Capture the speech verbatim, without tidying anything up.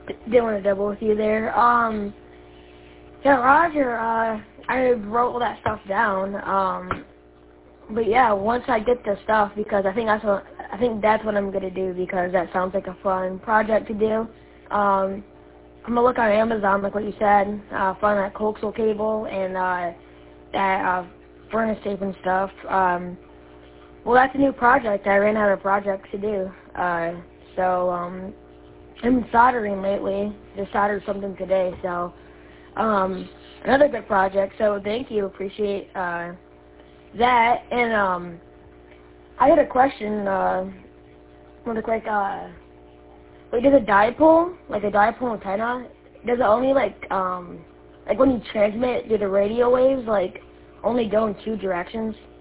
d- didn't want to double with you there. Um, yeah, Roger, uh, I wrote all that stuff down. Um, but yeah, once I get the stuff, because I think that's what I think that's what I'm gonna do, because that sounds like a fun project to do. Um, I'm gonna look on Amazon, like what you said, uh, find that coaxial cable and uh, that uh, furnace tape and stuff. Um, well, that's a new project. I ran out of projects to do. Uh, so um, I'm soldering lately. Just soldered something today. So um, another good project. So thank you. Appreciate uh, that. And um, I had a question. Uh, really quick. Uh, Like, does a dipole, like a dipole antenna, does it only, like, um, like when you transmit, do the radio waves, like, only go in two directions?